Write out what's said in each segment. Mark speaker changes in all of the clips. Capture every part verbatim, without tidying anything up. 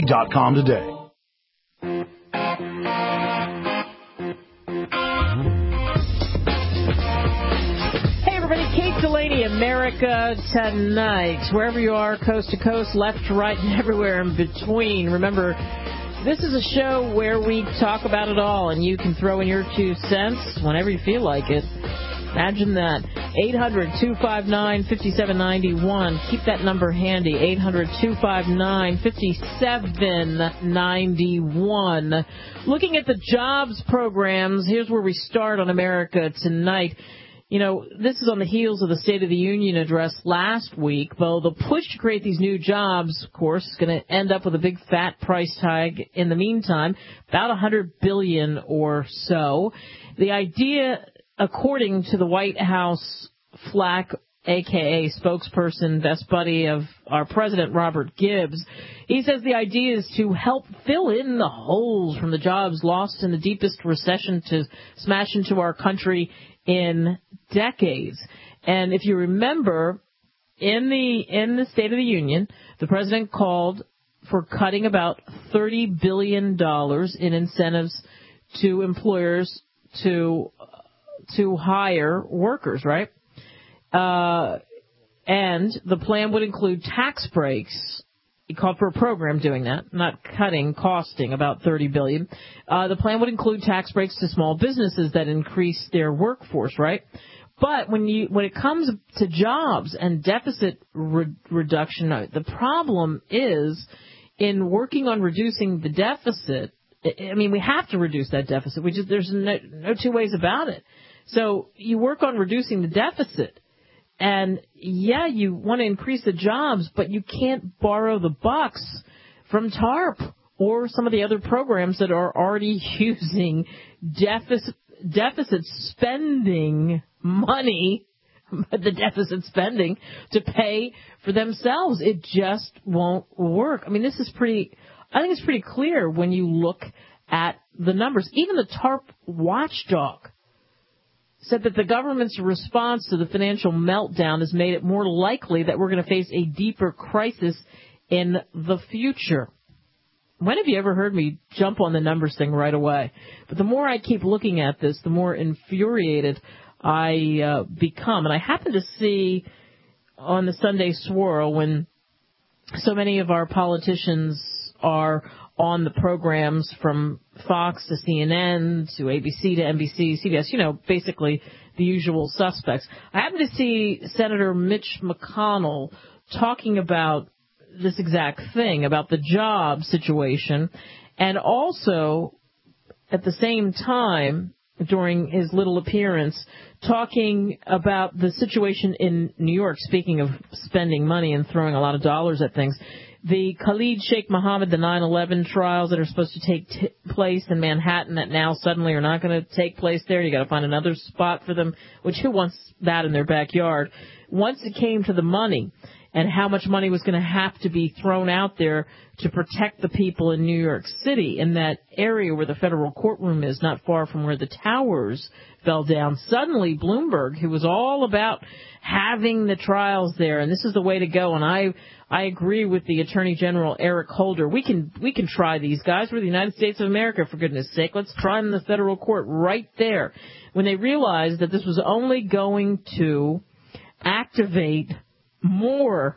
Speaker 1: dot com today.
Speaker 2: Kate Delaney, America Tonight. Wherever you are, coast to coast, left to right, and everywhere in between. Remember, this is a show where we talk about it all, and you can throw in your two cents whenever you feel like it. Imagine that. eight hundred, two five nine, five seven nine one. Keep that number handy. eight hundred, two five nine, five seven nine one. Looking at the jobs programs, here's where we start on America Tonight. You know, this is on the heels of the State of the Union address last week. Well, the push to create these new jobs, of course, is going to end up with a big fat price tag in the meantime, about one hundred billion dollars or so. The idea, according to the White House Flack, a k a spokesperson, best buddy of our president, Robert Gibbs, he says the idea is to help fill in the holes from the jobs lost in the deepest recession to smash into our country in decades. And if you remember, in the in the State of the Union, the president called for cutting about thirty billion dollars in incentives to employers to to hire workers, right? Uh, and the plan would include tax breaks. He called for a program doing that, not cutting, costing about thirty billion dollars. Uh, the plan would include tax breaks to small businesses that increase their workforce, right? But when you when it comes to jobs and deficit re- reduction, the problem is in working on reducing the deficit. I mean, we have to reduce that deficit. We just there's no, no two ways about it. So you work on reducing the deficit. And, yeah, you want to increase the jobs, but you can't borrow the bucks from TARP or some of the other programs that are already using deficit, deficit spending money, the deficit spending, to pay for themselves. It just won't work. I mean, this is pretty, I think it's pretty clear when you look at the numbers. Even the TARP watchdog said that the government's response to the financial meltdown has made it more likely that we're going to face a deeper crisis in the future. When have you ever heard me jump on the numbers thing right away? But the more I keep looking at this, the more infuriated I uh, become. And I happen to see on the Sunday Swirl when so many of our politicians are on the programs from Fox to C N N to A B C to N B C, C B S, you know, basically the usual suspects. I happen to see Senator Mitch McConnell talking about this exact thing, about the job situation, and also at the same time, during his little appearance, talking about the situation in New York, speaking of spending money and throwing a lot of dollars at things. The Khalid Sheikh Mohammed, the nine eleven trials that are supposed to take t- place in Manhattan that now suddenly are not going to take place there. You got to find another spot for them, which who wants that in their backyard? Once it came to the money and how much money was going to have to be thrown out there to protect the people in New York City, in that area where the federal courtroom is, not far from where the towers fell down. Suddenly, Bloomberg, who was all about having the trials there, and this is the way to go, and I I agree with the Attorney General Eric Holder. We can we can try these guys. We're the United States of America, for goodness sake. Let's try them in the federal court right there. When they realized that this was only going to activate more,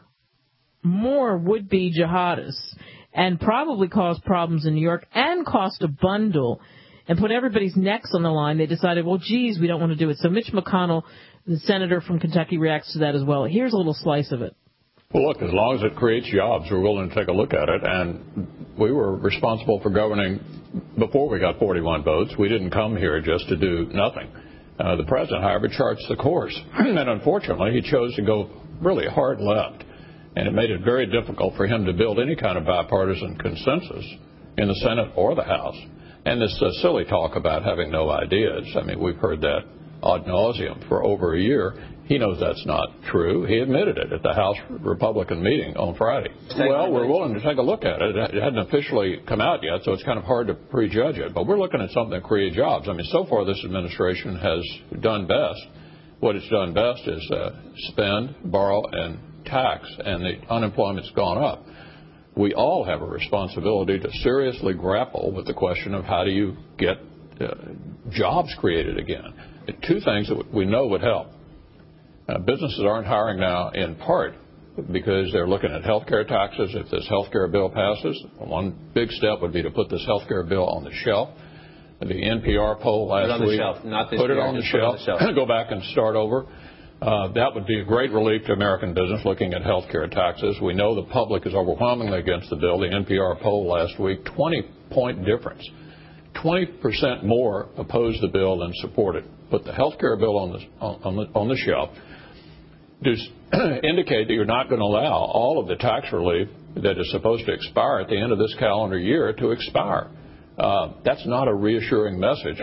Speaker 2: more would-be jihadists and probably cause problems in New York and cost a bundle and put everybody's necks on the line, they decided, well, geez, we don't want to do it. So Mitch McConnell, the senator from Kentucky, reacts to that as well. Here's a little slice of it.
Speaker 3: Well, look, as long as it creates jobs, we're willing to take a look at it. And we were responsible for governing before we got forty-one votes. We didn't come here just to do nothing. Uh, the president, however, charts the course. And unfortunately, he chose to go really hard left. And it made it very difficult for him to build any kind of bipartisan consensus in the Senate or the House. And this uh, silly talk about having no ideas, I mean, we've heard that ad nauseum for over a year. He knows that's not true. He admitted it at the House Republican meeting on Friday. Well, we're willing to take a look at it. It hadn't officially come out yet, so it's kind of hard to prejudge it. But we're looking at something to create jobs. I mean, so far this administration has done best. What it's done best is uh, spend, borrow, and tax, and the unemployment's gone up. we all have a responsibility to seriously grapple with the question of how do you get uh, jobs created again. Two things that we know would help. Uh, businesses aren't hiring now in part because they're looking at health care taxes. If this health care bill passes, one big step would be to put this health care bill on the shelf. The N P R poll last
Speaker 1: put it on the
Speaker 3: week,
Speaker 1: shelf, not this
Speaker 3: put it
Speaker 1: year,
Speaker 3: on the
Speaker 1: just put it on
Speaker 3: shelf,
Speaker 1: the shelf.
Speaker 3: go back and start over. Uh, that would be a great relief to American business looking at health care taxes. We know the public is overwhelmingly against the bill. The N P R poll last week, twenty-point difference. twenty percent more oppose the bill than support it. Put the health care bill on the, on the, on the shelf. Just indicate that you're not going to allow all of the tax relief that is supposed to expire at the end of this calendar year to expire. Uh, that's not a reassuring message.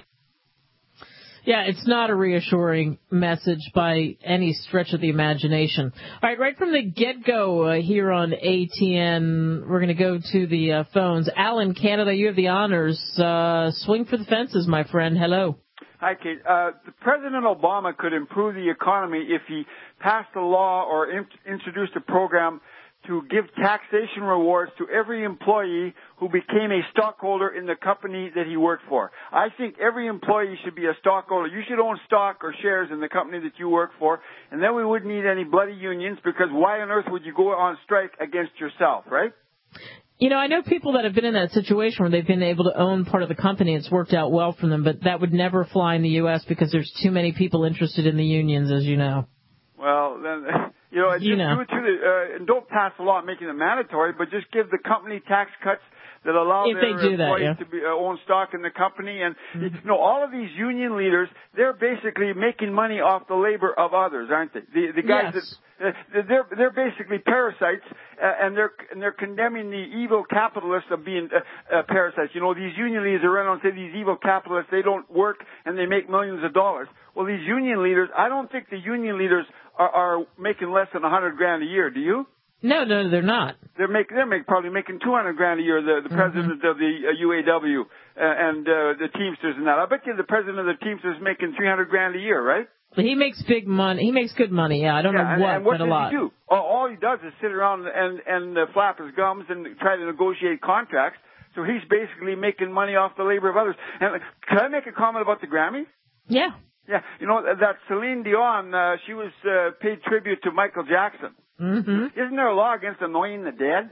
Speaker 2: Yeah, it's not a reassuring message by any stretch of the imagination. All right, right from the get-go uh, here on A T N, we're going to go to the uh, phones. Al in Canada, you have the honors. Uh, swing for the fences, my friend. Hello.
Speaker 4: Hi, Kate. Uh, President Obama could improve the economy if he passed a law or in- introduced a program to give taxation rewards to every employee who became a stockholder in the company that he worked for. I think every employee should be a stockholder. You should own stock or shares in the company that you work for, and then we wouldn't need any bloody unions, because why on earth would you go on strike against yourself, right?
Speaker 2: You know, I know people that have been in that situation where they've been able to own part of the company. It's worked out well for them, but that would never fly in the U S because there's too many people interested in the unions, as you know.
Speaker 4: Well, then, you know, just
Speaker 2: you know.
Speaker 4: do it to the, uh, and don't pass a law making it mandatory, but just give the company tax cuts that allow
Speaker 2: if
Speaker 4: their
Speaker 2: they do
Speaker 4: employees
Speaker 2: that, yeah.
Speaker 4: to be, uh, own stock in the company. And, mm-hmm. you know, all of these union leaders, they're basically making money off the labor of others, aren't they? The, the guys
Speaker 2: yes.
Speaker 4: that, uh, they're, they're basically parasites, uh, and they're, and they're condemning the evil capitalists of being, uh, uh, parasites. You know, these union leaders are around and say these evil capitalists, they don't work and they make millions of dollars. Well, these union leaders, I don't think the union leaders are, are making less than a hundred grand a year. Do you?
Speaker 2: No, no, they're not.
Speaker 4: They're making, they're make, probably making two hundred grand a year. The, the mm-hmm. president of the uh, U A W uh, and uh, the Teamsters and that. I bet you the president of the Teamsters is making three hundred grand a year, right?
Speaker 2: He makes big money. He makes good money. Yeah, I don't
Speaker 4: yeah,
Speaker 2: know
Speaker 4: and,
Speaker 2: what,
Speaker 4: and what
Speaker 2: but a
Speaker 4: does
Speaker 2: lot.
Speaker 4: He do? All, all he does is sit around and and uh, flap his gums and try to negotiate contracts. So he's basically making money off the labor of others. And uh, can I make a comment about the Grammys?
Speaker 2: Yeah.
Speaker 4: Yeah, you know, that Celine Dion, uh, she was uh, paid tribute to Michael Jackson.
Speaker 2: Mm-hmm.
Speaker 4: Isn't there a law against annoying the dead?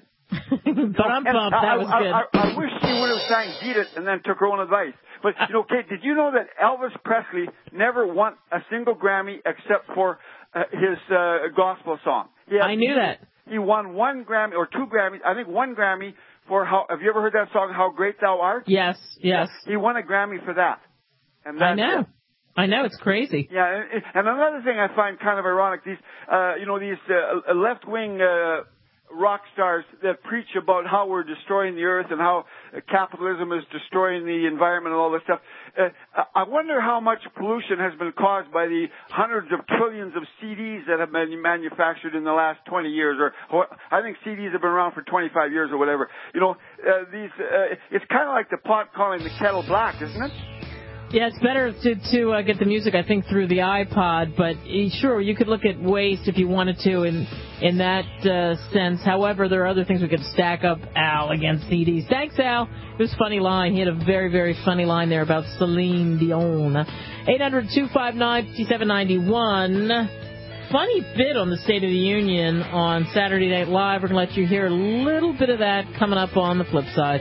Speaker 2: Bump, bump, that was
Speaker 4: I,
Speaker 2: good.
Speaker 4: I, I, I wish she would have sang Beat It and then took her own advice. But, you know, Kate, did you know that Elvis Presley never won a single Grammy except for uh, his uh, gospel song? Had,
Speaker 2: I knew
Speaker 4: he,
Speaker 2: that.
Speaker 4: He won one Grammy, or two Grammys, I think one Grammy for how, have you ever heard that song, How Great Thou Art?
Speaker 2: Yes, yes.
Speaker 4: He won a Grammy for that. And
Speaker 2: I know.
Speaker 4: It.
Speaker 2: I know, it's crazy.
Speaker 4: Yeah, and, and another thing I find kind of ironic, these, uh, you know, these uh, left-wing uh, rock stars that preach about how we're destroying the earth and how uh, capitalism is destroying the environment and all this stuff. Uh, I wonder how much pollution has been caused by the hundreds of trillions of C Ds that have been manufactured in the last twenty years, or, or I think C Ds have been around for twenty-five years or whatever. You know, uh, these, uh, it's kind of like the pot calling the kettle black, isn't it?
Speaker 2: Yeah, it's better to to uh, get the music, I think, through the iPod. But uh, sure, you could look at waste if you wanted to in in that uh, sense. However, there are other things we could stack up Al against C Ds. Thanks, Al. It was a funny line. He had a very, very funny line there about Celine Dion. eight hundred, two five nine, five seven nine one. Funny bit on the State of the Union on Saturday Night Live. We're going to let you hear a little bit of that coming up on the flip side.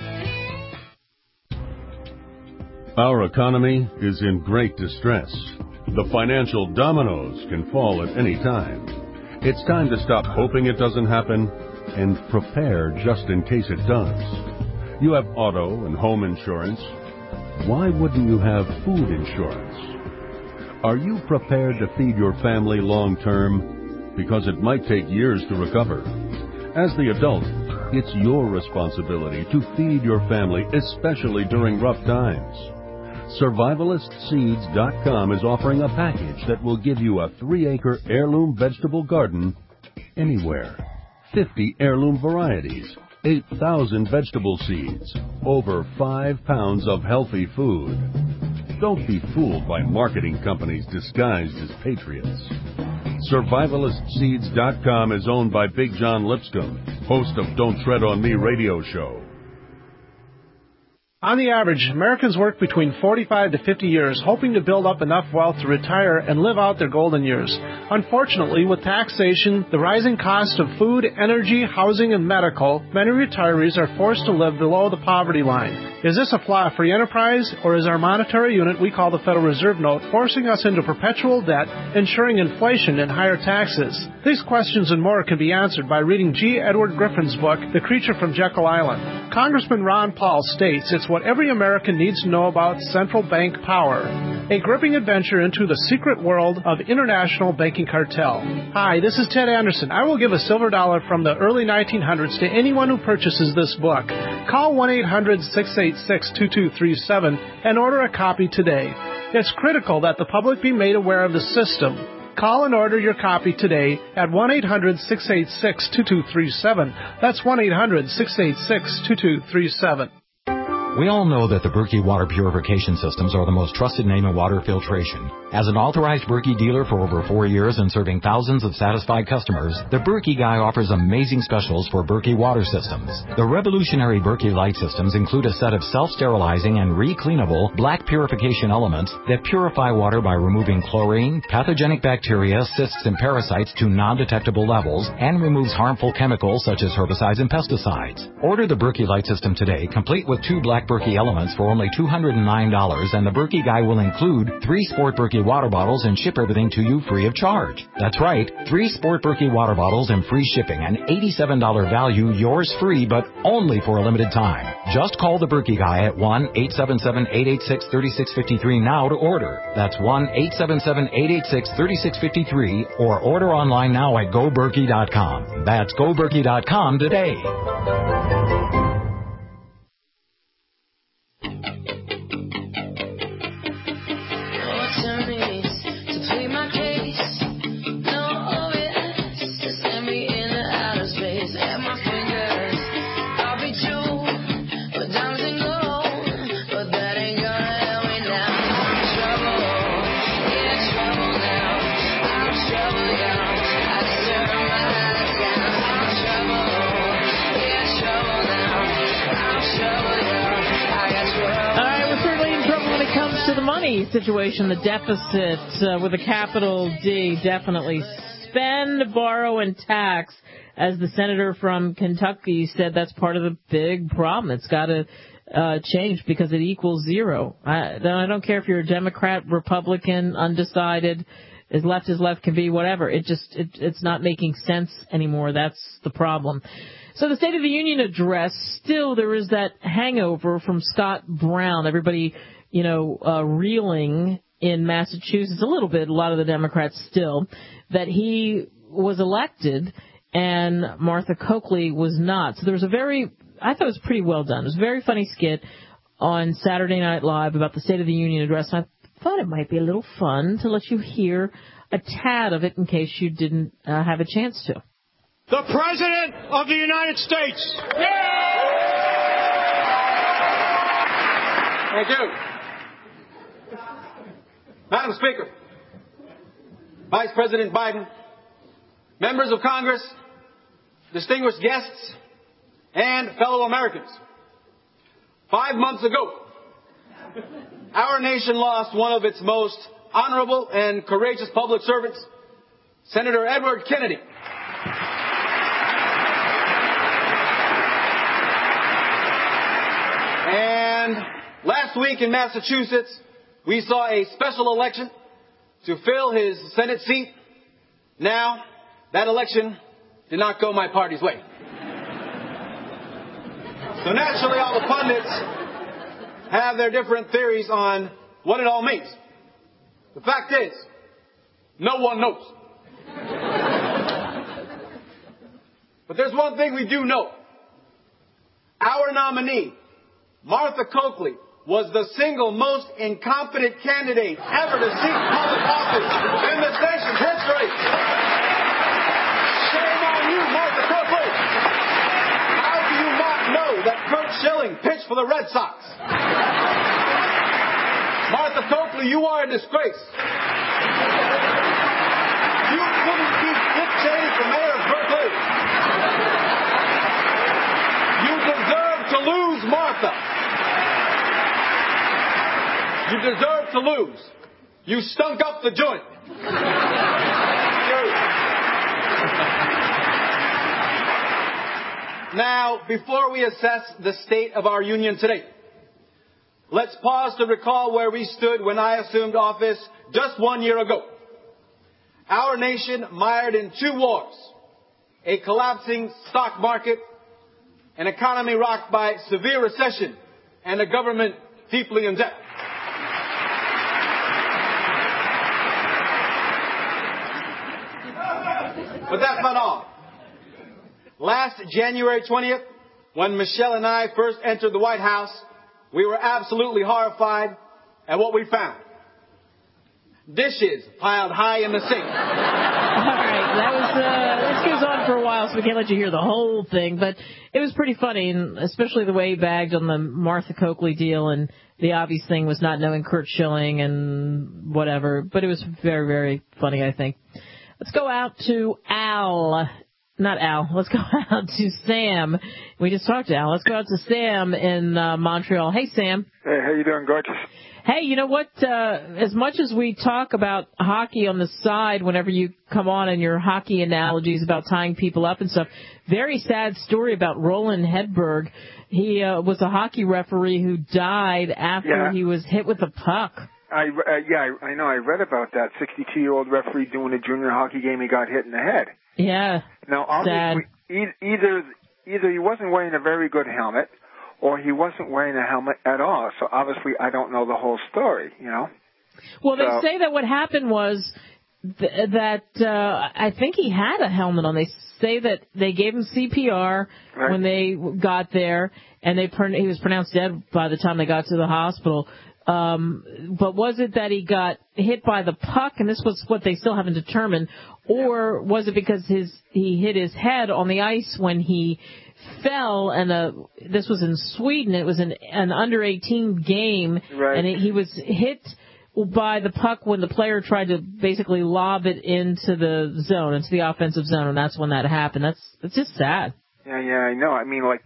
Speaker 5: Our economy is in great distress. The financial dominoes can fall at any time. It's time to stop hoping it doesn't happen and prepare just in case it does. You have auto and home insurance. Why wouldn't you have food insurance? Are you prepared to feed your family long term? Because it might take years to recover. As the adult, it's your responsibility to feed your family, especially during rough times. Survivalist Seeds dot com is offering a package that will give you a three-acre heirloom vegetable garden anywhere. fifty heirloom varieties, eight thousand vegetable seeds, over five pounds of healthy food. Don't be fooled by marketing companies disguised as patriots. Survivalist Seeds dot com is owned by Big John Lipscomb, host of Don't Tread on Me radio show.
Speaker 1: On the average, Americans work between forty-five to fifty years, hoping to build up enough wealth to retire and live out their golden years. Unfortunately, with taxation, the rising cost of food, energy, housing, and medical, many retirees are forced to live below the poverty line. Is this a flaw of free enterprise, or is our monetary unit we call the Federal Reserve Note forcing us into perpetual debt, ensuring inflation and higher taxes? These questions and more can be answered by reading G. Edward Griffin's book, The Creature from Jekyll Island. Congressman Ron Paul states it's what every American needs to know about central bank power. A gripping adventure into the secret world of international banking cartel. Hi, this is Ted Anderson. I will give a silver dollar from the early nineteen hundreds to anyone who purchases this book. Call one eight hundred six eight six two two three seven and order a copy today. It's critical that the public be made aware of the system. Call and order your copy today at one eight hundred six eight six two two three seven. That's one eight hundred six eight six two two three seven.
Speaker 6: We all know that the Berkey water purification systems are the most trusted name in water filtration. As an authorized Berkey dealer for over four years and serving thousands of satisfied customers, the Berkey Guy offers amazing specials for Berkey water systems. The revolutionary Berkey Light systems include a set of self-sterilizing and re-cleanable black purification elements that purify water by removing chlorine, pathogenic bacteria, cysts, and parasites to non-detectable levels, and removes harmful chemicals such as herbicides and pesticides. Order the Berkey Light system today, complete with two black Berkey elements for only two hundred nine dollars, and the Berkey Guy will include three Sport Berkey water bottles and ship everything to you free of charge. That's right, three Sport Berkey water bottles and free shipping, an eighty-seven dollars value, yours free, but only for a limited time. Just call the Berkey Guy at one eight seven seven eight eight six three six five three now to order. That's one eight seven seven eight eight six three six five three, or order online now at go berkey dot com. That's go berkey dot com today.
Speaker 2: Situation, the deficit uh, with a capital D, definitely spend, borrow, and tax. As the senator from Kentucky said, that's part of the big problem. It's got to uh, change because it equals zero. I, I don't care if you're a Democrat, Republican, undecided, as left as left can be, whatever. It just it, it's not making sense anymore. That's the problem. So the State of the Union address, still there is that hangover from Scott Brown. Everybody, you know, uh, reeling in Massachusetts a little bit, a lot of the Democrats still, that he was elected and Martha Coakley was not. So there was a very, I thought it was pretty well done. It was a very funny skit on Saturday Night Live about the State of the Union address. And I thought it might be a little fun to let you hear a tad of it in case you didn't uh, have a chance to.
Speaker 7: The President of the United States. Yeah!
Speaker 8: Thank you. Madam Speaker, Vice President Biden, members of Congress, distinguished guests, and fellow Americans. Five months ago, our nation lost one of its most honorable and courageous public servants, Senator Edward Kennedy. And last week in Massachusetts, we saw a special election to fill his Senate seat. Now, that election did not go my party's way. So naturally, all the pundits have their different theories on what it all means. The fact is, no one knows. But there's one thing we do know. Our nominee, Martha Coakley, was the single most incompetent candidate ever to seek public office in the nation's history. Shame on you, Martha Coakley. How do you not know that Curt Schilling pitched for the Red Sox? Martha Coakley, you are a disgrace. You put Mister Mayor of Berkeley, you deserve to lose, Martha. You deserve to lose. You stunk up the joint. Now, before we assess the state of our union today, let's pause to recall where we stood when I assumed office just one year ago. Our nation mired in two wars, a collapsing stock market, an economy rocked by severe recession, and a government deeply in debt. But that's not all. Last January twentieth, when Michelle and I first entered the White House, we were absolutely horrified at what we found. Dishes piled high in the sink.
Speaker 2: All right, that was, uh, this goes on for a while, so we can't let you hear the whole thing, but it was pretty funny, and especially the way he bagged on the Martha Coakley deal, and the obvious thing was not knowing Curt Schilling and whatever, but it was very, very funny, I think. Let's go out to Al. Not Al. Let's go out to Sam. We just talked to Al. Let's go out to Sam in uh, Montreal. Hey, Sam.
Speaker 9: Hey, how you doing, gorgeous?
Speaker 2: Hey, you know what? Uh, as much as we talk about hockey on the side whenever you come on and your hockey analogies about tying people up and stuff, very sad story about Roland Hedberg. He uh, was a hockey referee who died after
Speaker 9: yeah.
Speaker 2: he was hit with a puck.
Speaker 9: I, uh, yeah, I, I know. I read about that sixty-two-year-old referee doing a junior hockey game. He got hit in the head.
Speaker 2: Yeah.
Speaker 9: Now, obviously, e- either either he wasn't wearing a very good helmet, or he wasn't wearing a helmet at all. So obviously, I don't know the whole story. You know.
Speaker 2: Well,
Speaker 9: so,
Speaker 2: they say that what happened was th- that uh, I think he had a helmet on. They say that they gave him C P R right. when they got there, and they pron- he was pronounced dead by the time they got to the hospital. Um, but was it that he got hit by the puck, and this was what they still haven't determined, or was it because his he hit his head on the ice when he fell, and uh, this was in Sweden, it was an, an under eighteen game,
Speaker 9: right.
Speaker 2: and it, he was hit by the puck when the player tried to basically lob it into the zone, into the offensive zone, and that's when that happened. That's, that's just sad.
Speaker 9: Yeah, yeah, I know. I mean, like,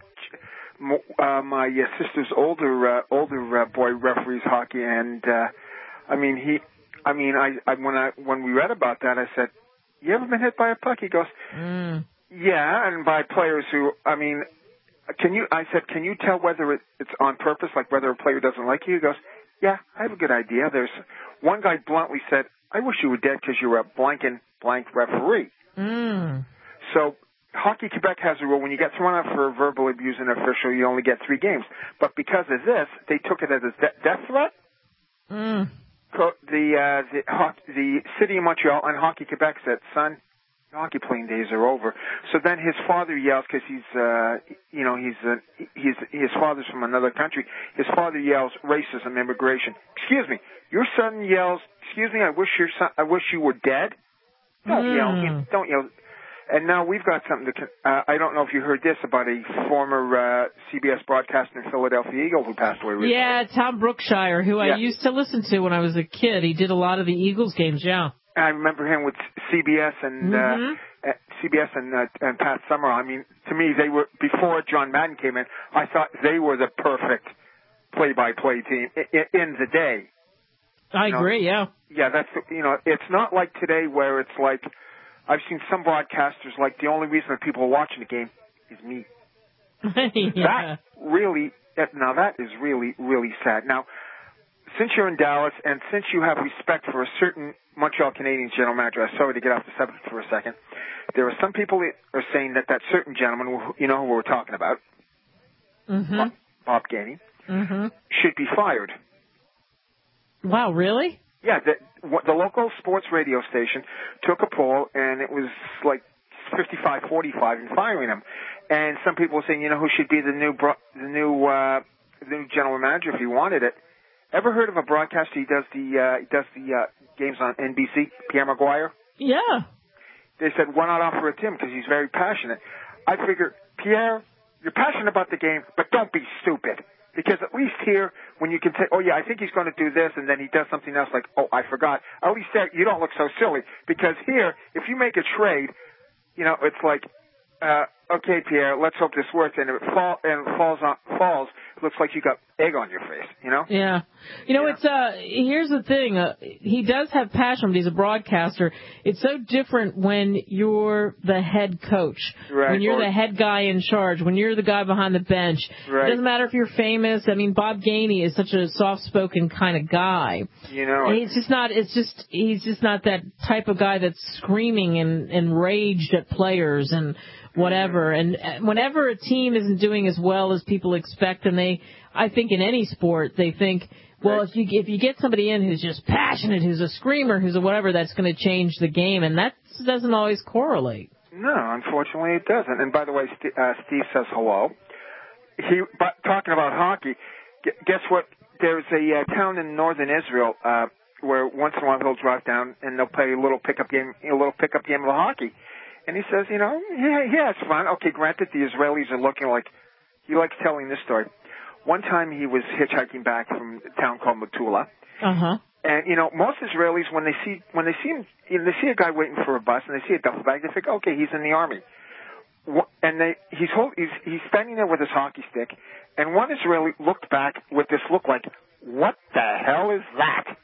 Speaker 9: Uh, my uh, sister's older uh, older uh, boy referees hockey, and uh, I mean he, I mean I, I when I when we read about that, I said, "You ever been hit by a puck?" He goes,
Speaker 2: mm.
Speaker 9: "Yeah," and by players who, I mean, can you? I said, "Can you tell whether it, it's on purpose, like whether a player doesn't like you?" He goes, "Yeah, I have a good idea." There's one guy bluntly said, "I wish you were dead because you're a blank and blank referee."
Speaker 2: Mm.
Speaker 9: So. Hockey Quebec has a rule when you get thrown out for verbal abuse an official, you only get three games. But because of this, they took it as a de- death threat.
Speaker 2: Mm.
Speaker 9: So the, uh, the the city of Montreal and Hockey Quebec said, "Son, your hockey playing days are over." So then his father yells because he's uh, you know he's uh, he's his father's from another country. His father yells racism, immigration. Excuse me, your son yells. Excuse me, I wish your son, I wish you were dead. Don't
Speaker 2: mm.
Speaker 9: yell. Don't yell. And now we've got something to, uh, I don't know if you heard this about a former uh, C B S broadcaster and Philadelphia Eagle who passed away recently.
Speaker 2: Yeah, Tom Brookshire, who
Speaker 9: yeah.
Speaker 2: I used to listen to when I was a kid. He did a lot of the Eagles games, yeah.
Speaker 9: I remember him with C B S and
Speaker 2: mm-hmm.
Speaker 9: uh, C B S and, uh, and Pat Summerall. I mean, to me, they were, before John Madden came in, I thought they were the perfect play-by-play team in, in the day.
Speaker 2: I
Speaker 9: you
Speaker 2: agree,
Speaker 9: know?
Speaker 2: yeah.
Speaker 9: Yeah, that's, you know, it's not like today where it's like, I've seen some broadcasters like the only reason that people are watching the game is me.
Speaker 2: yeah.
Speaker 9: That really, now that is really, really sad. Now, since you're in Dallas and since you have respect for a certain Montreal Canadiens general manager, I'm sorry to get off the subject for a second, there are some people that are saying that that certain gentleman, you know who we're talking about,
Speaker 2: mm-hmm.
Speaker 9: Bob, Bob Gainey,
Speaker 2: mm-hmm.
Speaker 9: should be fired.
Speaker 2: Wow, really?
Speaker 9: Yeah, the, the local sports radio station took a poll, and it was like fifty-five forty-five in firing him. And some people were saying, you know, who should be the new bro- the new uh, the new general manager if he wanted it. Ever heard of a broadcaster? He does the uh, he does the uh, games on N B C, Pierre Maguire.
Speaker 2: Yeah.
Speaker 9: They said, why not offer it to him because he's very passionate. I figure, Pierre, you're passionate about the game, but don't be stupid. Because at least here, when you can say, oh, yeah, I think he's going to do this, and then he does something else like, oh, I forgot. At least there, you don't look so silly. Because here, if you make a trade, you know, it's like, uh, okay, Pierre, let's hope this works, and if it fall, and it falls on, falls, it looks like you got egg on your face, you know?
Speaker 2: Yeah. You know,
Speaker 9: yeah.
Speaker 2: it's, uh, here's the thing, uh, he does have passion, but he's a broadcaster. It's so different when you're the head coach,
Speaker 9: right.
Speaker 2: when you're
Speaker 9: or,
Speaker 2: the head guy in charge, when you're the guy behind the bench.
Speaker 9: Right.
Speaker 2: It doesn't matter if you're famous. I mean, Bob Gainey is such a soft-spoken kind of guy.
Speaker 9: You know.
Speaker 2: And he's just not, it's just, he's just not that type of guy that's screaming and, and raged at players and whatever. And whenever a team isn't doing as well as people expect, and they, I think in any sport, they think, well,
Speaker 9: right.
Speaker 2: if you if you get somebody in who's just passionate, who's a screamer, who's a whatever, that's going to change the game, and that doesn't always correlate.
Speaker 9: No, unfortunately it doesn't. And by the way, St- uh, Steve says hello. He, but talking about hockey, guess what? There's a uh, town in northern Israel uh, where once in a while he'll drive down and they'll play a little pickup game, a little pickup game of hockey. And he says, you know, yeah, yeah, it's fun. Okay, granted, the Israelis are looking like, he likes telling this story. One time he was hitchhiking back from a town called Metula.
Speaker 2: Uh-huh.
Speaker 9: And, you know, most Israelis, when they see, when they see him, you know, they see a guy waiting for a bus and they see a duffel bag, they think, okay, he's in the army. And they, he's, hold, he's, he's standing there with his hockey stick, and one Israeli looked back with this look like, what the hell is that?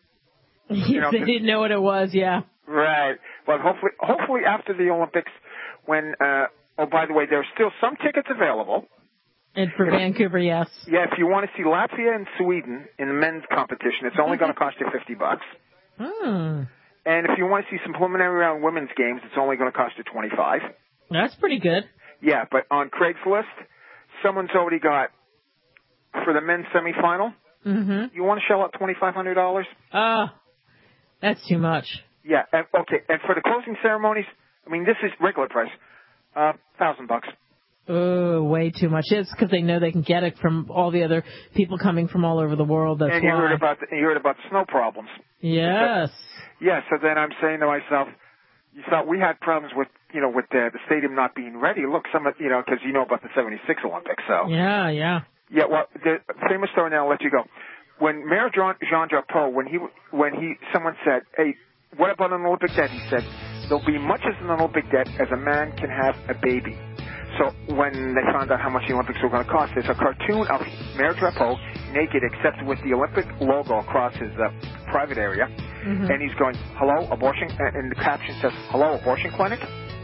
Speaker 2: You know, they didn't know what it was, yeah.
Speaker 9: Right. Well, hopefully, hopefully after the Olympics, when, uh, oh, by the way, there are still some tickets available.
Speaker 2: And for Vancouver, yes.
Speaker 9: Yeah, if you want to see Latvia and Sweden in the men's competition, it's only going to cost you fifty bucks.
Speaker 2: Hmm.
Speaker 9: And if you want to see some preliminary round women's games, it's only going to cost you twenty-five.
Speaker 2: That's pretty good.
Speaker 9: Yeah, but on Craigslist, someone's already got, for the men's semifinal,
Speaker 2: mm-hmm.
Speaker 9: you want to shell out twenty-five hundred dollars?
Speaker 2: Oh, that's too much.
Speaker 9: Yeah, and, okay, and for the closing ceremonies, I mean, this is regular price, uh, thousand bucks.
Speaker 2: Oh, way too much. It's because they know they can get it from all the other people coming from all over the world. That's
Speaker 9: and you
Speaker 2: why.
Speaker 9: heard about the, you heard about the snow problems.
Speaker 2: Yes.
Speaker 9: So, yeah. So then I'm saying to myself, you thought we had problems with you know with the, the stadium not being ready. Look, some of you know because you know about the seventy-six Olympics. So
Speaker 2: yeah, yeah.
Speaker 9: Yeah. Well, the famous story. Now I'll let you go. When Mayor Jean Jean Drapeau, when he when he someone said, "Hey, what about an Olympic debt?" He said, "There'll be much as an Olympic debt as a man can have a baby." So when they found out how much the Olympics were going to cost, there's a cartoon of Mayor Drapeau naked except with the Olympic logo across his uh, private area. Mm-hmm. And he's going, hello, abortion, and the caption says, hello, abortion clinic.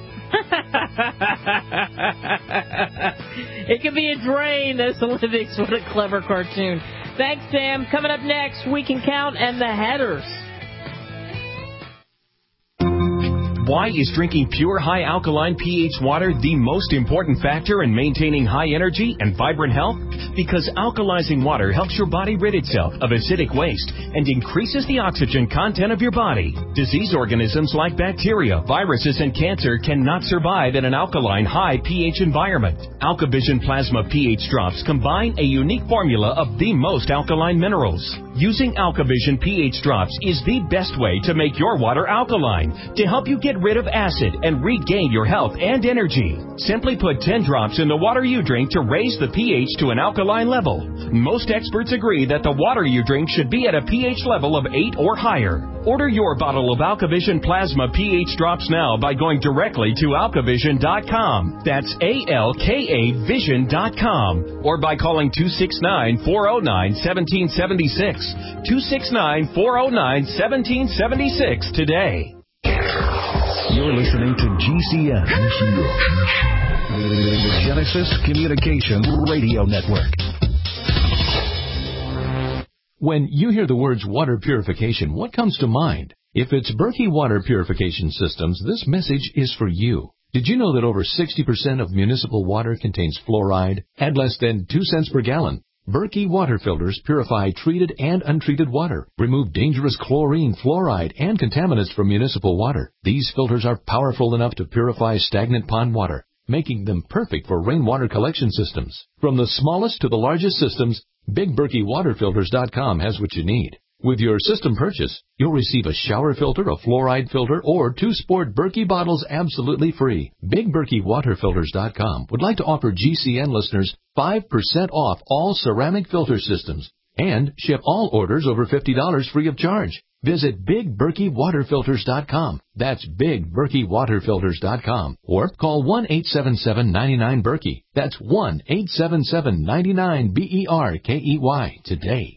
Speaker 2: It could be a drain, this Olympics. What a clever cartoon. Thanks, Sam. Coming up next, We Can Count and the Headers.
Speaker 10: Why is drinking pure high alkaline pH water the most important factor in maintaining high energy and vibrant health? Because alkalizing water helps your body rid itself of acidic waste and increases the oxygen content of your body. Disease organisms like bacteria, viruses, and cancer cannot survive in an alkaline high pH environment. AlkaVision Plasma pH drops combine a unique formula of the most alkaline minerals. Using AlkaVision pH drops is the best way to make your water alkaline to help you get rid of acid and regain your health and energy. Simply put ten drops in the water you drink to raise the pH to an alkaline level. Most experts agree that the water you drink should be at a pH level of eight or higher. Order your bottle of AlkaVision Plasma pH drops now by going directly to alkavision dot com. That's A L K A vision dot com. Or by calling two six nine, four oh nine, one seven seven six. two six nine, four oh nine, one seven seven six today.
Speaker 11: You're listening to G C N, G C N. The Genesis Communications Radio Network.
Speaker 12: When you hear the words water purification, what comes to mind? If it's Berkey Water Purification Systems, this message is for you. Did you know that over sixty percent of municipal water contains fluoride at less than two cents per gallon? Berkey water filters purify treated and untreated water, remove dangerous chlorine, fluoride, and contaminants from municipal water. These filters are powerful enough to purify stagnant pond water, making them perfect for rainwater collection systems. From the smallest to the largest systems, Big Berkey Water Filters dot com has what you need. With your system purchase, you'll receive a shower filter, a fluoride filter, or two sport Berkey bottles absolutely free. Big Berkey Water Filters dot com would like to offer G C N listeners five percent off all ceramic filter systems and ship all orders over fifty dollars free of charge. Visit big berkey water filters dot com. That's big berkey water filters dot com. Or call one eight seven seven, nine nine, Berkey. That's one eight seven seven, nine nine, B E R K E Y today.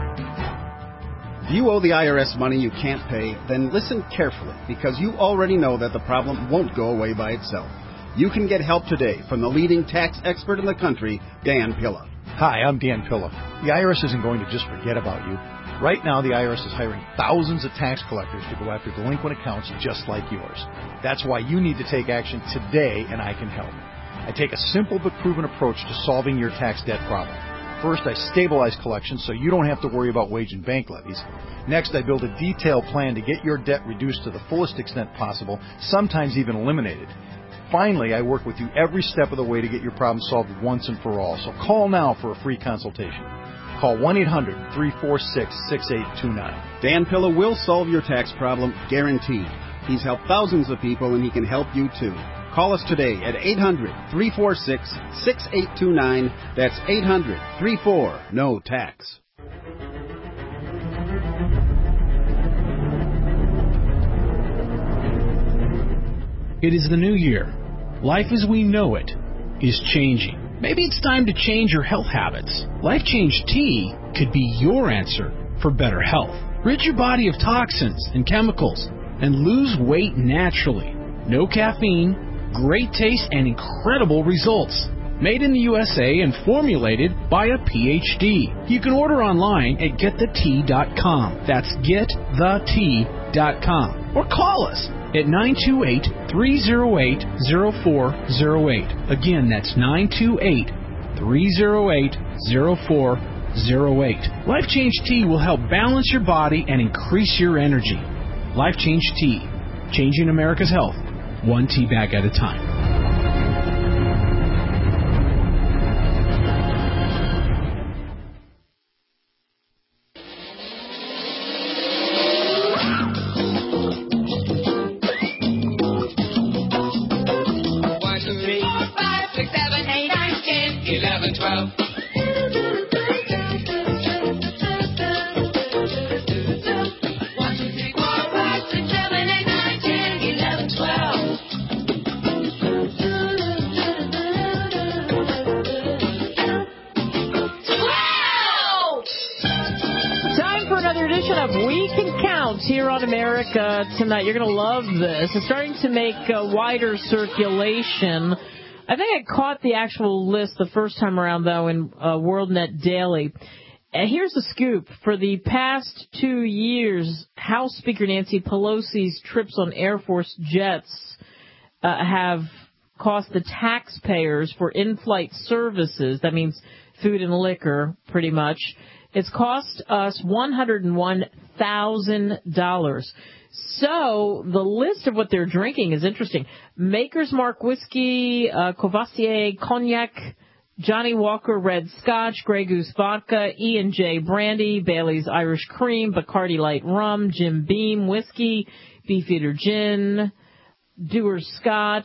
Speaker 13: If you owe the I R S money you can't pay, then listen carefully, because you already know that the problem won't go away by itself. You can get help today from the leading tax expert in the country, Dan Pilla.
Speaker 14: Hi, I'm Dan Pilla. The I R S isn't going to just forget about you. Right now, the I R S is hiring thousands of tax collectors to go after delinquent accounts just like yours. That's why you need to take action today, and I can help. I take a simple but proven approach to solving your tax debt problem. First, I stabilize collections so you don't have to worry about wage and bank levies. Next, I build a detailed plan to get your debt reduced to the fullest extent possible, sometimes even eliminated. Finally, I work with you every step of the way to get your problem solved once and for all. So call now for a free consultation. Call one eight hundred, three four six, six eight two nine.
Speaker 13: Dan Pilla will solve your tax problem, guaranteed. He's helped thousands of people, and he can help you too. Call us today at eight hundred, three four six, six eight two nine. That's eight hundred, three four, N O tax.
Speaker 15: It is the new year. Life as we know it is changing. Maybe it's time to change your health habits. Life Change Tea could be your answer for better health. Rid your body of toxins and chemicals and lose weight naturally. No caffeine, great taste, and incredible results. Made in the U S A and formulated by a P H D. You can order online at get the tea dot com. That's get the tea dot com. Or call us at nine two eight, three oh eight, oh four oh eight. Again, that's nine two eight, three oh eight, oh four oh eight. Life Change Tea will help balance your body and increase your energy. Life Change Tea. Changing America's health, one tea bag at a time.
Speaker 2: Here on America Tonight. You're going to love this. It's starting to make a wider circulation. I think I caught the actual list the first time around, though, in uh, WorldNet Daily. And here's the scoop. For the past two years, House Speaker Nancy Pelosi's trips on Air Force jets uh, have cost the taxpayers for in-flight services. That means food and liquor, pretty much. It's cost us one hundred one thousand dollars. So the list of what they're drinking is interesting. Maker's Mark Whiskey, uh, Courvoisier Cognac, Johnny Walker Red Scotch, Grey Goose Vodka, E and J Brandy, Bailey's Irish Cream, Bacardi Light Rum, Jim Beam Whiskey, Beefeater Gin, Dewar's Scotch,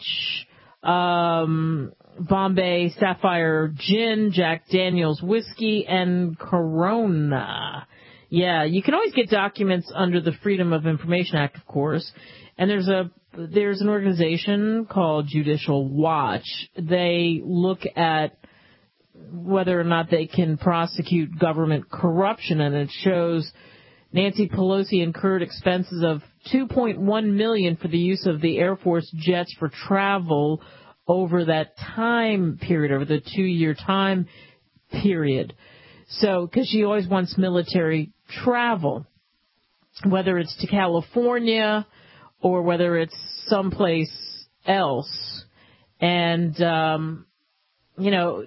Speaker 2: um... Bombay Sapphire Gin, Jack Daniel's Whiskey, and Corona. Yeah, you can always get documents under the Freedom of Information Act, of course. And there's a there's an organization called Judicial Watch. They look at whether or not they can prosecute government corruption, and it shows Nancy Pelosi incurred expenses of two point one million dollars for the use of the Air Force jets for travel over that time period, over the two-year time period. So, because she always wants military travel, whether it's to California or whether it's someplace else. And, um, you know,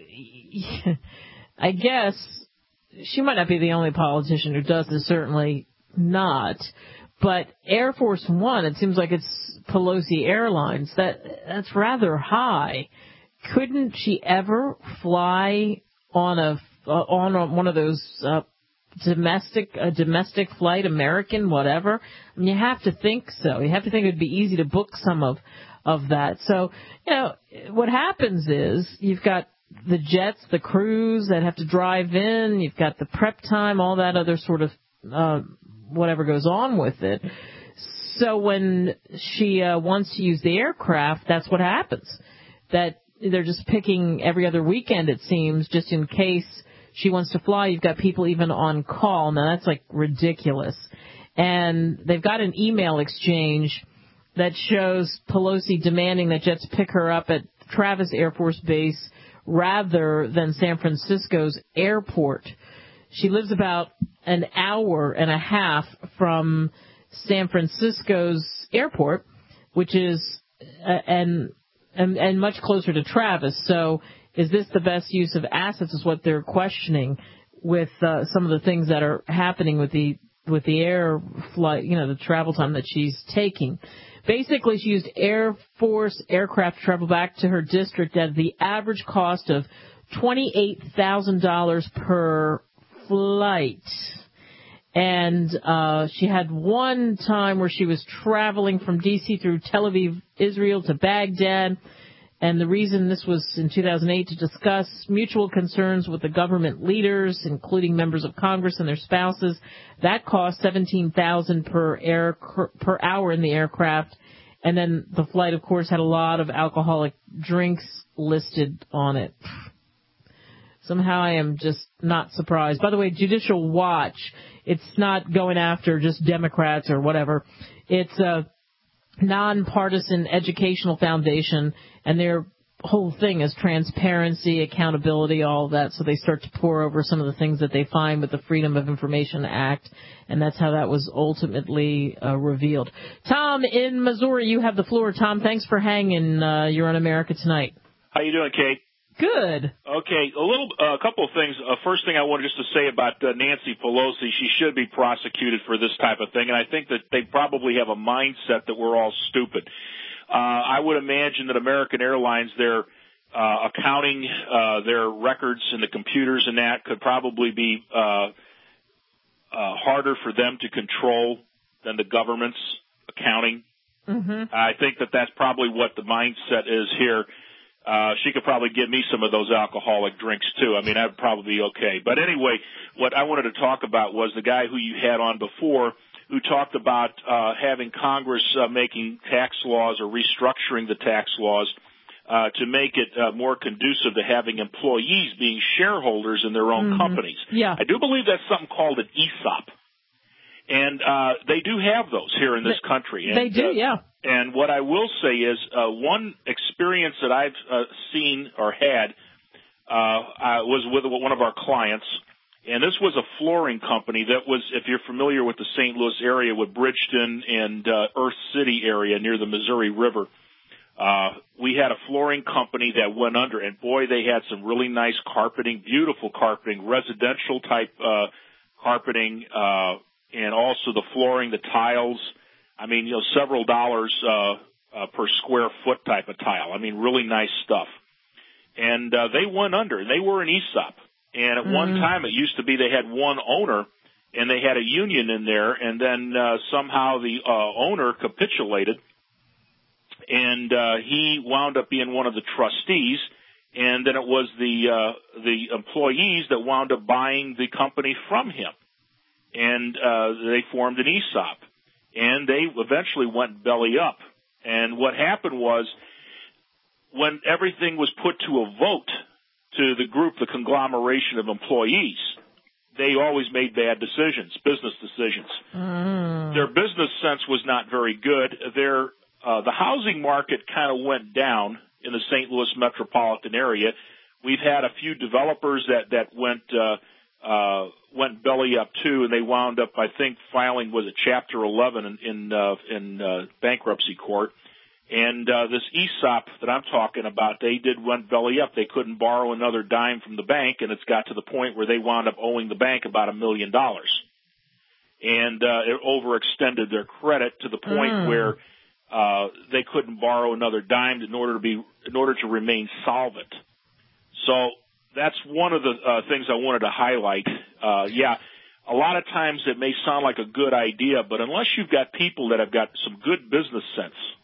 Speaker 2: I guess she might not be the only politician who does this, certainly not. But Air Force One, it seems like it's Pelosi Airlines. That that's rather high. Couldn't she ever fly on a uh, on a, one of those uh, domestic a domestic flight, American, whatever? I mean, you have to think so. You have to think it would be easy to book some of of that. So, you know, what happens is you've got the jets, the crews that have to drive in. You've got the prep time, all that other sort of uh, whatever goes on with it. So when she uh, wants to use the aircraft, that's what happens. That they're just picking every other weekend, it seems, just in case she wants to fly. You've got people even on call. Now, that's like ridiculous. And they've got an email exchange that shows Pelosi demanding that jets pick her up at Travis Air Force Base rather than San Francisco's airport. She lives about an hour and a half from San Francisco's airport, which is uh, and, and and much closer to Travis. So is this the best use of assets is what they're questioning with uh, some of the things that are happening with the with the air flight, you know, the travel time that she's taking. Basically, she used Air Force aircraft to travel back to her district at the average cost of twenty-eight thousand dollars per flight. And uh she had one time where she was traveling from D C through Tel Aviv, Israel to Baghdad. And the reason this was in two thousand eight to discuss mutual concerns with the government leaders, including members of Congress and their spouses. That cost seventeen thousand dollars per air per hour in the aircraft. And then the flight, of course, had a lot of alcoholic drinks listed on it. Somehow I am just not surprised. By the way, Judicial Watch, it's not going after just Democrats or whatever. It's a nonpartisan educational foundation, and their whole thing is transparency, accountability, all of that. So they start to pour over some of the things that they find with the Freedom of Information Act, and that's how that was ultimately uh, revealed. Tom in Missouri, you have the floor. Tom, thanks for hanging. Uh, you're on America Tonight.
Speaker 16: How you doing, Kate?
Speaker 2: Good.
Speaker 16: Okay, a little, a uh, couple of things. Uh, first thing I wanted just to say about uh, Nancy Pelosi, she should be prosecuted for this type of thing, and I think that they probably have a mindset that we're all stupid. Uh, I would imagine that American Airlines, their uh, accounting, uh, their records and the computers and that could probably be uh, uh, harder for them to control than the government's accounting.
Speaker 2: Mm-hmm.
Speaker 16: I think that that's probably what the mindset is here. Uh, she could probably give me some of those alcoholic drinks too. I mean, I'd probably be okay. But anyway, what I wanted to talk about was the guy who you had on before who talked about uh, having Congress uh, making tax laws or restructuring the tax laws uh, to make it uh, more conducive to having employees being shareholders in their own
Speaker 2: mm-hmm.
Speaker 16: companies.
Speaker 2: Yeah.
Speaker 16: I do believe that's something called an E S O P. And uh, they do have those here in this country. And,
Speaker 2: they do,
Speaker 16: uh,
Speaker 2: yeah.
Speaker 16: And what I will say is uh, one experience that I've uh, seen or had uh, uh, was with one of our clients, and this was a flooring company that was, if you're familiar with the Saint Louis area, with Bridgeton and uh, Earth City area near the Missouri River. Uh, we had a flooring company that went under, and boy, they had some really nice carpeting, beautiful carpeting, residential type uh, carpeting, uh, and also the flooring, the tiles. I mean, you know, several dollars uh, uh, per square foot type of tile. I mean, really nice stuff. And uh, they went under, and they were an E S O P. And at mm-hmm. one time, it used to be they had one owner, and they had a union in there, and then uh, somehow the uh, owner capitulated, and uh, he wound up being one of the trustees, and then it was the uh, the employees that wound up buying the company from him. And uh, they formed an E S O P, and they eventually went belly up. And what happened was, when everything was put to a vote to the group, the conglomeration of employees, they always made bad decisions, business decisions.
Speaker 2: Mm.
Speaker 16: Their business sense was not very good. Their uh, the housing market kind of went down in the Saint Louis metropolitan area. We've had a few developers that that went. Uh, Uh, went belly up too, and they wound up, I think, filing was it Chapter eleven in in, uh, in uh, bankruptcy court. And uh, this E S O P that I'm talking about, they did went belly up. They couldn't borrow another dime from the bank, and it's got to the point where they wound up owing the bank about a million dollars. And uh, it overextended their credit to the point mm. where uh, they couldn't borrow another dime in order to be in order to remain solvent. So that's one of the uh, things I wanted to highlight. Uh, yeah, a lot of times it may sound like a good idea, but unless you've got people that have got some good business sense,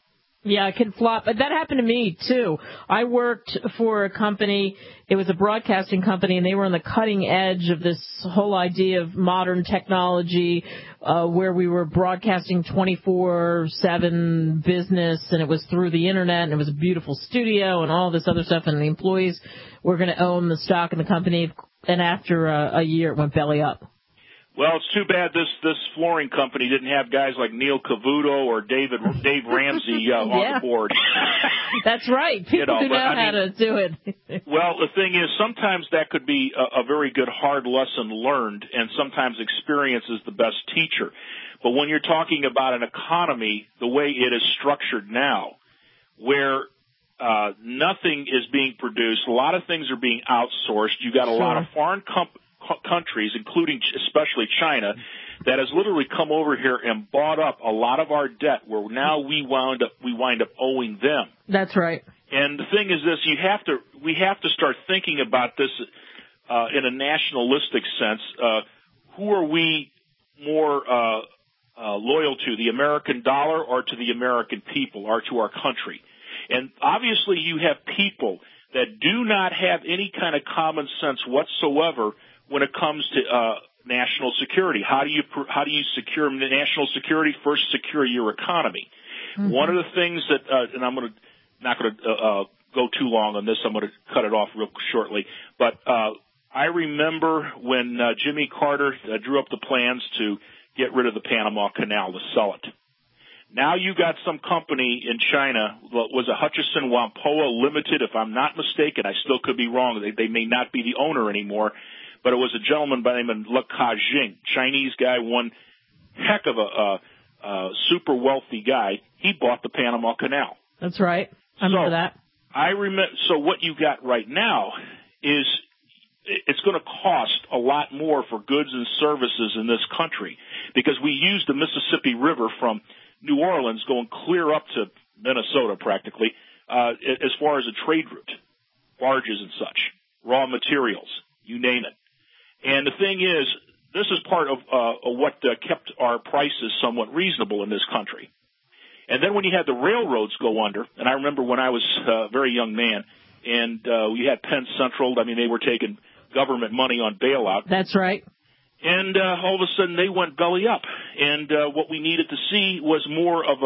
Speaker 2: Yeah, it can flop. But that happened to me, too. I worked for a company. It was a broadcasting company, and they were on the cutting edge of this whole idea of modern technology, uh, where we were broadcasting twenty-four seven business, and it was through the Internet, and it was a beautiful studio and all this other stuff, and the employees were going to own the stock in the company. And after a, a year, it went belly up.
Speaker 16: Well, it's too bad this this flooring company didn't have guys like Neil Cavuto or David Dave Ramsey uh, on
Speaker 2: yeah.
Speaker 16: the board.
Speaker 2: That's right. People
Speaker 16: you know,
Speaker 2: who know
Speaker 16: I
Speaker 2: how
Speaker 16: mean,
Speaker 2: to do it.
Speaker 16: Well, the thing is, sometimes that could be a, a very good hard lesson learned, and sometimes experience is the best teacher. But when you're talking about an economy the way it is structured now, where uh, nothing is being produced, a lot of things are being outsourced. You got a
Speaker 2: sure.
Speaker 16: lot of foreign companies. countries, including especially China, that has literally come over here and bought up a lot of our debt, where now we wound up we wind up owing them.
Speaker 2: That's right.
Speaker 16: And the thing is this: you have to we have to start thinking about this uh, in a nationalistic sense. Uh, who are we more uh, uh, loyal to, the American dollar or to the American people or to our country? And obviously, you have people that do not have any kind of common sense whatsoever when it comes to uh, national security. How do you how do you secure national security? First, secure your economy. Mm-hmm. One of the things that, uh, and I'm going to not going to uh, uh, go too long on this. I'm going to cut it off real shortly. But uh, I remember when uh, Jimmy Carter uh, drew up the plans to get rid of the Panama Canal, to sell it. Now you got some company in China, was a Hutchison Whampoa Limited, if I'm not mistaken. I still could be wrong. They, they may not be the owner anymore. But it was a gentleman by the name of Le Ka-Jing, Chinese guy, one heck of a uh, uh, super wealthy guy. He bought the Panama Canal.
Speaker 2: That's right. I remember
Speaker 16: so,
Speaker 2: that.
Speaker 16: I remember. So what you got right now is it's going to cost a lot more for goods and services in this country, because we use the Mississippi River from New Orleans going clear up to Minnesota practically, uh, as far as a trade route, barges and such, raw materials, you name it. And the thing is, this is part of, uh, of what uh, kept our prices somewhat reasonable in this country. And then when you had the railroads go under, and I remember when I was a very young man, and uh, we had Penn Central, I mean, they were taking government money on bailout.
Speaker 2: That's right.
Speaker 16: And uh, all of a sudden they went belly up. And uh, what we needed to see was more of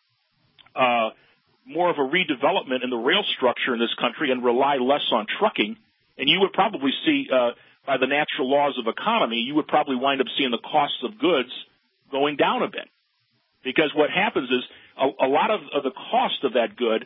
Speaker 16: a uh, more of a redevelopment in the rail structure in this country and rely less on trucking. And you would probably see, uh, by the natural laws of economy, you would probably wind up seeing the costs of goods going down a bit. Because what happens is a, a lot of, of the cost of that good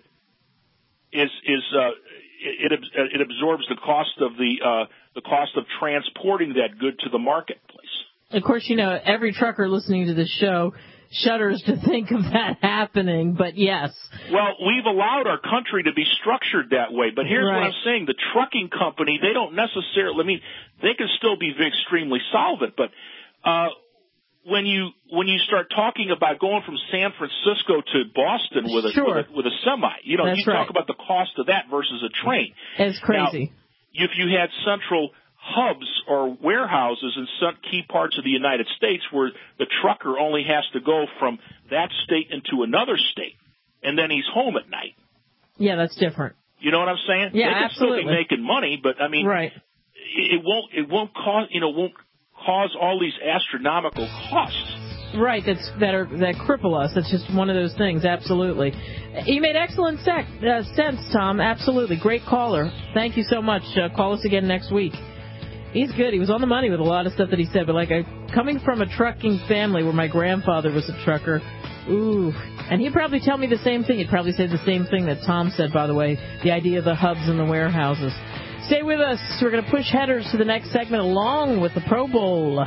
Speaker 16: is is uh, it, it it absorbs the cost of the uh, the cost of transporting that good to the marketplace.
Speaker 2: Of course, you know, every trucker listening to this show shudders to think of that happening, but yes.
Speaker 16: Well, we've allowed our country to be structured that way, but here's
Speaker 2: right.
Speaker 16: what I'm saying. The trucking company, they don't necessarily, I mean, they can still be extremely solvent, but uh, when you when you start talking about going from San Francisco to Boston with a,
Speaker 2: sure.
Speaker 16: with, a with a semi, you know,
Speaker 2: That's
Speaker 16: you
Speaker 2: right.
Speaker 16: talk about the cost of that versus a train.
Speaker 2: It's crazy.
Speaker 16: Now, if you had central hubs or warehouses in some key parts of the United States where the trucker only has to go from that state into another state, and then he's home at night.
Speaker 2: Yeah, that's different.
Speaker 16: You know what I'm saying?
Speaker 2: Yeah,
Speaker 16: they can
Speaker 2: absolutely.
Speaker 16: still be making money, but I mean,
Speaker 2: right.
Speaker 16: it won't it won't cause you know won't cause all these astronomical costs.
Speaker 2: Right, that's that are that cripple us. That's just one of those things. Absolutely. You made excellent sec, uh, sense, Tom. Absolutely, great caller. Thank you so much. Uh, call us again next week. He's good. He was on the money with a lot of stuff that he said. But like I, coming from a trucking family where my grandfather was a trucker, ooh, and he'd probably tell me the same thing. He'd probably say the same thing that Tom said. By the way, the idea of the hubs and the warehouses. Stay with us. We're going to push headers to the next segment along with the Pro Bowl.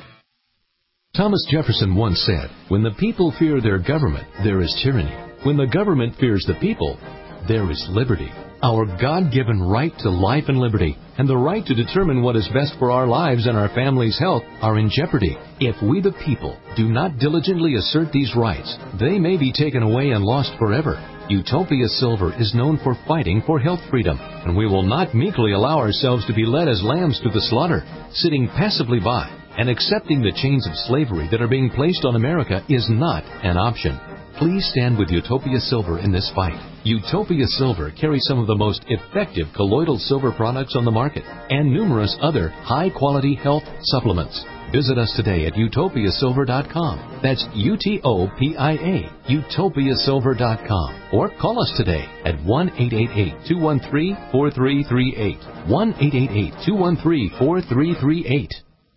Speaker 12: Thomas Jefferson once said, "When the people fear their government, there is tyranny. When the government fears the people, there is liberty." Our God-given right to life and liberty and the right to determine what is best for our lives and our family's health are in jeopardy. If we the people do not diligently assert these rights, they may be taken away and lost forever. Utopia Silver is known for fighting for health freedom, and we will not meekly allow ourselves to be led as lambs to the slaughter. Sitting passively by and accepting the chains of slavery that are being placed on America is not an option. Please stand with Utopia Silver in this fight. Utopia Silver carries some of the most effective colloidal silver products on the market and numerous other high-quality health supplements. Visit us today at utopia silver dot com. That's U T O P I A, utopia silver dot com. Or call us today at one eight eight eight, two one three, four three three eight. one eight eight eight, two one three, four three three eight.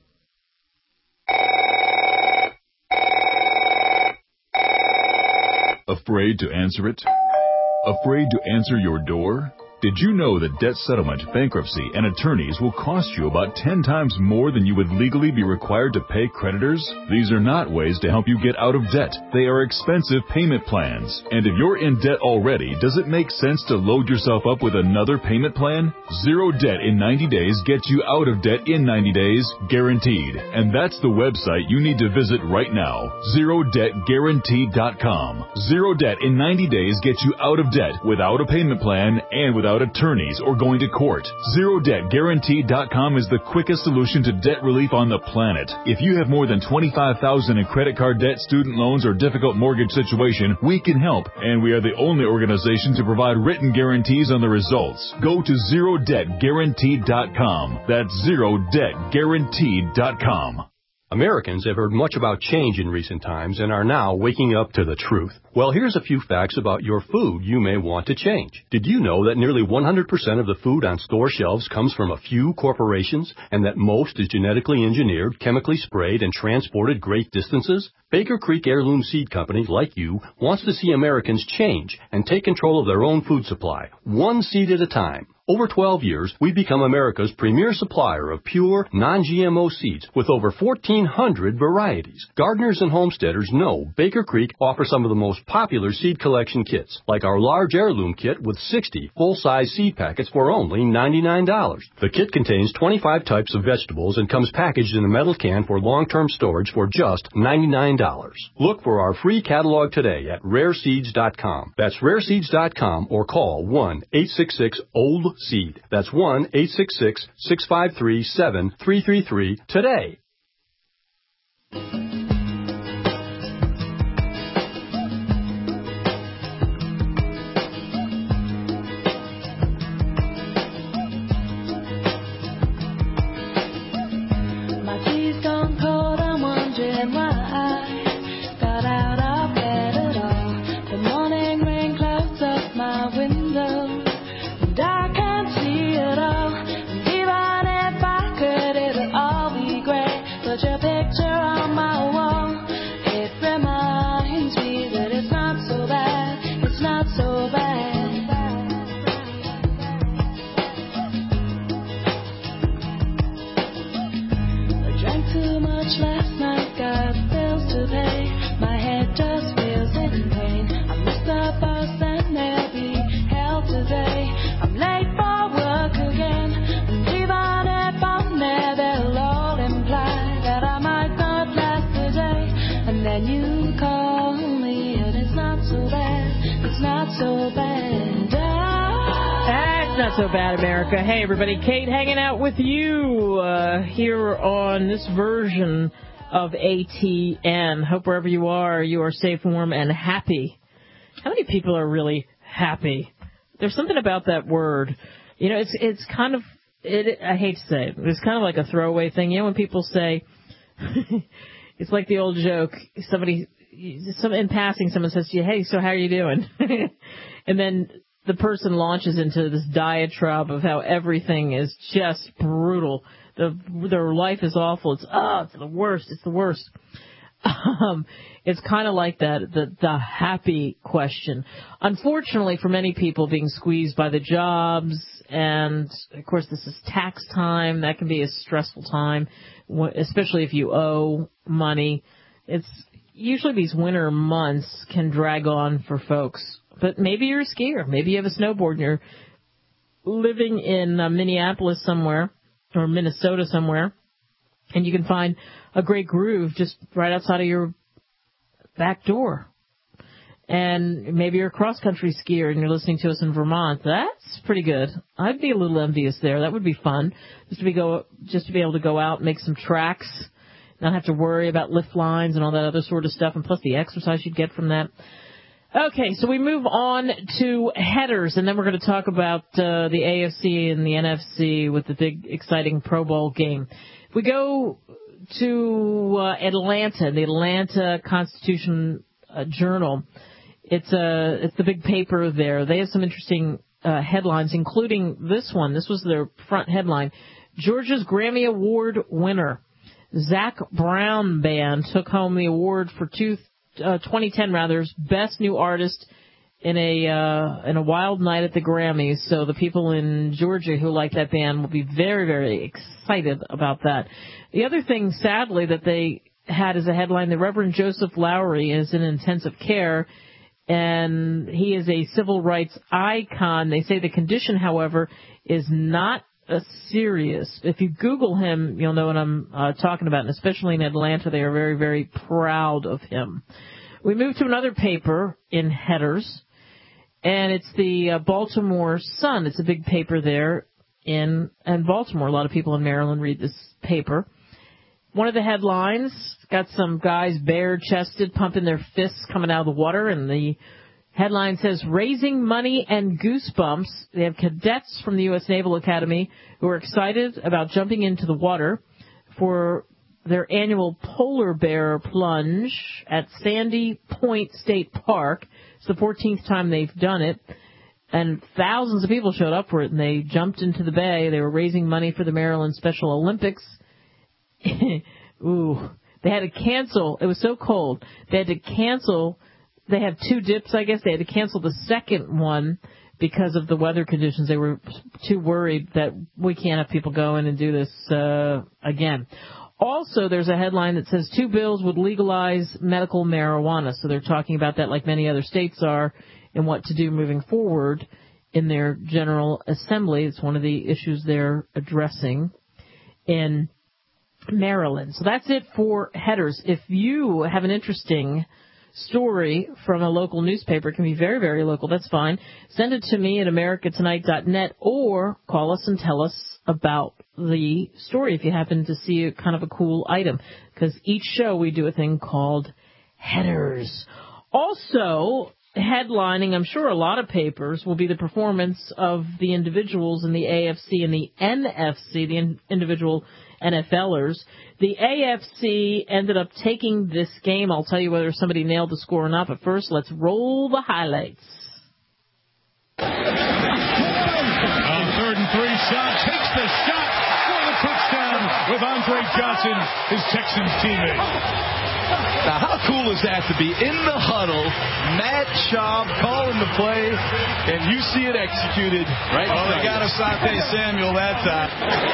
Speaker 17: Afraid to answer it? Afraid to answer your door? Did you know that debt settlement, bankruptcy, and attorneys will cost you about ten times more than you would legally be required to pay creditors? These are not ways to help you get out of debt. They are expensive payment plans. And if you're in debt already, does it make sense to load yourself up with another payment plan? Zero debt in ninety days gets you out of debt in ninety days, guaranteed. And that's the website you need to visit right now, zero debt guaranteed dot com. Zero debt in ninety days gets you out of debt without a payment plan and without attorneys or going to court. zero debt guaranteed dot com is the quickest solution to debt relief on the planet. If you have more than twenty-five thousand dollars in credit card debt, student loans, or difficult mortgage situation, we can help, and we are the only organization to provide written guarantees on the results. Go to zero debt guaranteed dot com. That's zero debt guaranteed dot com.
Speaker 18: Americans have heard much about change in recent times and are now waking up to the truth. Well, here's a few facts about your food you may want to change. Did you know that nearly one hundred percent of the food on store shelves comes from a few corporations and that most is genetically engineered, chemically sprayed, and transported great distances? Baker Creek Heirloom Seed Company, like you, wants to see Americans change and take control of their own food supply, one seed at a time. Over twelve years, we've become America's premier supplier of pure, non-G M O seeds with over fourteen hundred varieties. Gardeners and homesteaders know Baker Creek offers some of the most popular seed collection kits, like our large heirloom kit with sixty full-size seed packets for only ninety-nine dollars. The kit contains twenty-five types of vegetables and comes packaged in a metal can for long-term storage for just ninety-nine dollars. Look for our free catalog today at rare seeds dot com. That's rare seeds dot com or call one eight six six old seed. That's one eight six six, six five three, seven three three three today.
Speaker 2: So bad, America. Hey, everybody. Kate hanging out with you uh, here on this version of A T N. Hope wherever you are, you are safe, warm, and happy. How many people are really happy? There's something about that word. You know, it's it's kind of, it, I hate to say it, it's kind of like a throwaway thing. You know, when people say, it's like the old joke, somebody, some in passing, someone says to you, hey, so how are you doing? And then the person launches into this diatribe of how everything is just brutal. The, their life is awful. It's, oh, it's the worst. It's the worst. Um, it's kind of like that, the, the happy question. Unfortunately, for many people, being squeezed by the jobs, and, of course, this is tax time. That can be a stressful time, especially if you owe money. It's usually these winter months can drag on for folks. But maybe you're a skier. Maybe you have a snowboard and you're living in uh, Minneapolis somewhere or Minnesota somewhere, and you can find a great groove just right outside of your back door. And maybe you're a cross-country skier and you're listening to us in Vermont. That's pretty good. I'd be a little envious there. That would be fun, just to be go just to be able to go out and make some tracks, not have to worry about lift lines and all that other sort of stuff, and plus the exercise you'd get from that. Okay, so we move on to headers, and then we're going to talk about uh, the A F C and the N F C with the big, exciting Pro Bowl game. If we go to uh, Atlanta, the Atlanta Constitution uh, Journal, it's a it's the big paper there. They have some interesting uh, headlines, including this one. This was their front headline. Georgia's Grammy Award winner, Zac Brown Band, took home the award for two, uh, twenty ten rather, Best New Artist in a uh, in a wild night at the Grammys. So the people in Georgia who like that band will be very, very excited about that. The other thing, sadly, that they had as a headline, the Reverend Joseph Lowry is in intensive care, and he is a civil rights icon. They say the condition, however, is not a serious. If you Google him, you'll know what I'm uh, talking about, and especially in Atlanta, they are very, very proud of him. We move to another paper in headers, and it's the uh, Baltimore Sun. It's a big paper there in, in Baltimore. A lot of people in Maryland read this paper. One of the headlines got some guys bare-chested, pumping their fists coming out of the water, and the headline says, Raising Money and Goosebumps. They have cadets from the U S Naval Academy who are excited about jumping into the water for their annual polar bear plunge at Sandy Point State Park. It's the fourteenth time they've done it, and thousands of people showed up for it, and they jumped into the bay. They were raising money for the Maryland Special Olympics. Ooh, they had to cancel. It was so cold. They had to cancel. They had two dips, I guess. They had to cancel the second one because of the weather conditions. They were too worried that we can't have people go in and do this uh, again. Also, there's a headline that says two bills would legalize medical marijuana. So they're talking about that like many other states are and what to do moving forward in their General Assembly. It's one of the issues they're addressing in Maryland. So that's it for headers. If you have an interesting story from a local newspaper, it can be very, very local, that's fine. Send it to me at america tonight dot net or call us and tell us about the story if you happen to see a kind of a cool item, because each show we do a thing called headers. Also, headlining, I'm sure a lot of papers, will be the performance of the individuals in the A F C and the N F C, the in- individual NFLers. The A F C ended up taking this game. I'll tell you whether somebody nailed the score or not, but first, let's roll the highlights.
Speaker 19: On third and three, Shaw takes the shot for the touchdown with Andre Johnson, his Texans teammate.
Speaker 20: Now, how cool is that to be in the huddle, Matt Schaub calling the play, and you see it executed right
Speaker 19: Oh, they got Asante Samuel that time.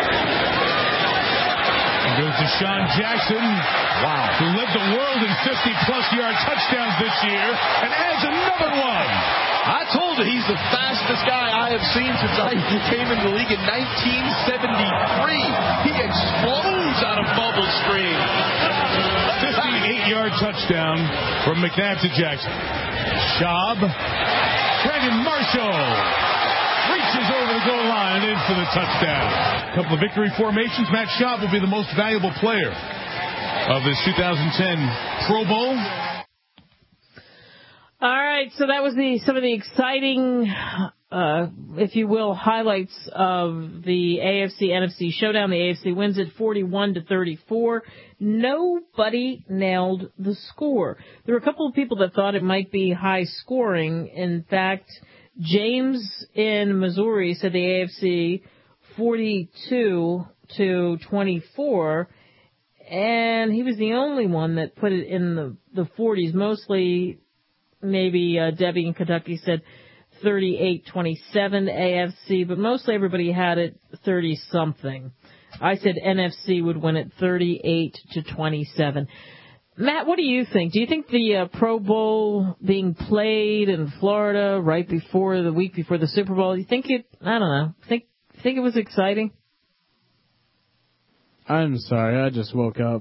Speaker 19: Goes to Sean Jackson, wow, who led the world in fifty-plus yard touchdowns this year, and adds another one.
Speaker 20: I told you he's the fastest guy I have seen since I came in the league in nineteen seventy-three. He explodes on a bubble screen.
Speaker 19: fifty-eight yard touchdown from McNabb to Jackson. Schaub, Brandon Marshall reaches over the goal line and in for the touchdown. A couple of victory formations. Matt Schaub will be the most valuable player of this two thousand ten Pro Bowl.
Speaker 2: All right, so that was the some of the exciting, uh, if you will, highlights of the A F C N F C showdown. The A F C wins it forty-one to thirty-four. Nobody nailed the score. There were a couple of people that thought it might be high scoring. In fact, James in Missouri said the A F C forty-two to twenty-four, and he was the only one that put it in the, the forties. Mostly, maybe uh, Debbie in Kentucky said thirty-eight twenty-seven A F C, but mostly everybody had it thirty-something. I said N F C would win it thirty-eight to twenty-seven. Matt, what do you think? Do you think the uh, Pro Bowl being played in Florida right before the week before the Super Bowl, you think it, I don't know, think think it was exciting?
Speaker 21: I'm sorry, I just woke up.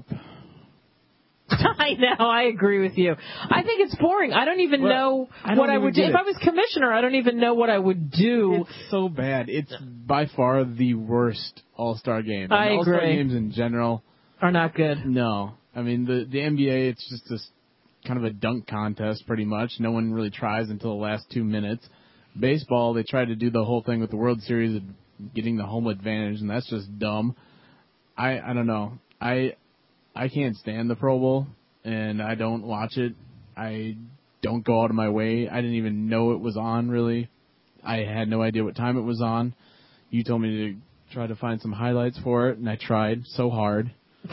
Speaker 2: I know, I agree with you. I think it's boring. I don't even
Speaker 21: well,
Speaker 2: know
Speaker 21: I don't
Speaker 2: what I would do.
Speaker 21: it.
Speaker 2: If I was commissioner, I don't even know what I would do.
Speaker 21: It's so bad. It's by far the worst All-Star game.
Speaker 2: I
Speaker 21: All-Star
Speaker 2: agree.
Speaker 21: games in general
Speaker 2: are not good.
Speaker 21: No. I mean, the, the N B A, it's just this kind of a dunk contest pretty much. No one really tries until the last two minutes. Baseball, they tried to do the whole thing with the World Series of getting the home advantage, and that's just dumb. I I don't know. I I can't stand the Pro Bowl, and I don't watch it. I don't go out of my way. I didn't even know it was on, really. I had no idea what time it was on. You told me to try to find some highlights for it, and I tried so hard.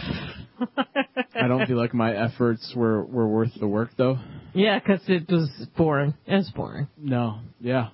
Speaker 21: I don't feel like my efforts were, were worth the work, though.
Speaker 2: Yeah, because it was boring. It was boring.
Speaker 21: No, yeah.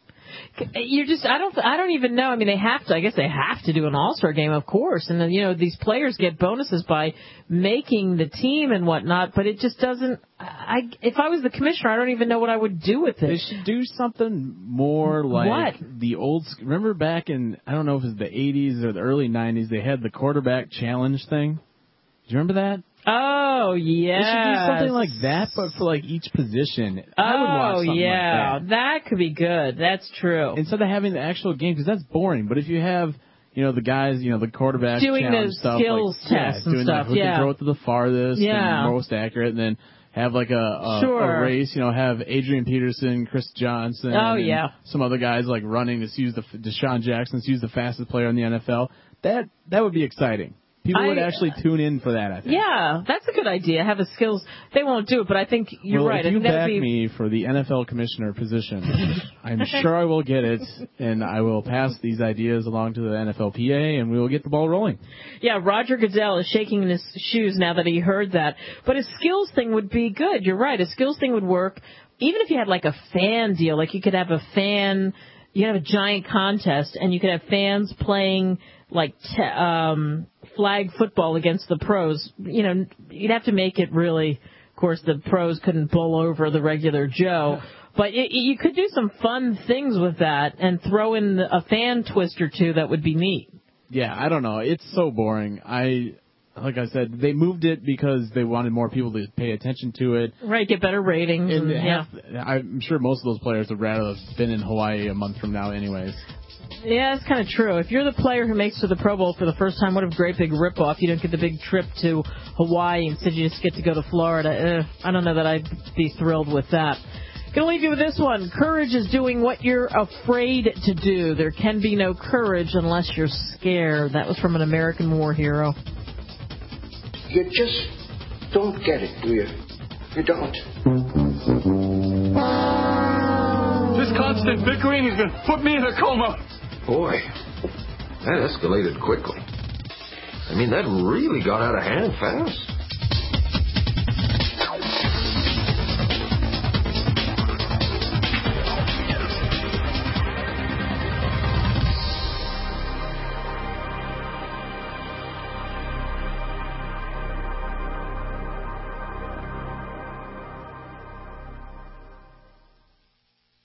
Speaker 2: You're just, I don't, I don't even know. I mean, they have to, I guess they have to do an all-star game, of course. And then, you know, these players get bonuses by making the team and whatnot, but it just doesn't, I, if I was the commissioner, I don't even know what I would do with it.
Speaker 21: They should do something more like
Speaker 2: what?
Speaker 21: the old, remember back in, I don't know if it was the eighties or the early nineties, they had the quarterback challenge thing. Do you remember that?
Speaker 2: Oh, yeah.
Speaker 21: They should do something like that, but for like each position.
Speaker 2: Oh,
Speaker 21: I would watch something
Speaker 2: yeah.
Speaker 21: like that.
Speaker 2: That could be good. That's true.
Speaker 21: Instead of having the actual game, because that's boring. But if you have, you know, the guys, you know, the quarterback
Speaker 2: doing
Speaker 21: challenge
Speaker 2: the
Speaker 21: stuff,
Speaker 2: skills
Speaker 21: like, yeah,
Speaker 2: tests and
Speaker 21: doing
Speaker 2: stuff,
Speaker 21: like who
Speaker 2: yeah.
Speaker 21: can throw it to the farthest
Speaker 2: Yeah.
Speaker 21: and most accurate, and then have like a, a,
Speaker 2: Sure.
Speaker 21: a race, you know, have Adrian Peterson, Chris Johnson,
Speaker 2: Oh,
Speaker 21: and
Speaker 2: yeah.
Speaker 21: some other guys like running to use the Deshaun Jackson to use the fastest player in the N F L. That that would be exciting. People would
Speaker 2: I-
Speaker 21: actually tune in for that, I think.
Speaker 2: Yeah, that's a good idea. Have a skills. They won't do it, but I think you're
Speaker 21: well,
Speaker 2: right.
Speaker 21: If
Speaker 2: I
Speaker 21: you
Speaker 2: think that'd
Speaker 21: back
Speaker 2: be...
Speaker 21: me for the N F L commissioner position, I'm sure I will get it, and I will pass these ideas along to the N F L P A, and we will get the ball rolling.
Speaker 2: Yeah, Roger Goodell is shaking in his shoes now that he heard that. But a skills thing would be good. You're right. A skills thing would work. Even if you had like a fan deal, like you could have a fan, you could have a giant contest, and you could have fans playing like te- um, flag football against the pros. You know, you'd have to make it really. Of course, the pros couldn't bowl over the regular Joe. But it, you could do some fun things with that and throw in a fan twist or two that would be neat.
Speaker 21: Yeah, I don't know. It's so boring. I, like I said, they moved it because they wanted more people to pay attention to it.
Speaker 2: Right, get better ratings.
Speaker 21: And
Speaker 2: And, yeah.
Speaker 21: half, I'm sure most of those players would rather have been in Hawaii a month from now anyways.
Speaker 2: Yeah, it's kind of true. If you're the player who makes it to the Pro Bowl for the first time, what a great big ripoff. You don't get the big trip to Hawaii. Instead, you just get to go to Florida. Eh, I don't know that I'd be thrilled with that. Going to leave you with this one. Courage is doing what you're afraid to do. There can be no courage unless you're scared. That was from an American war hero.
Speaker 3: You just don't get it, do you? You don't.
Speaker 7: This constant bickering is going to put me in a coma.
Speaker 22: Boy, that escalated quickly. I mean, that really got out of hand fast.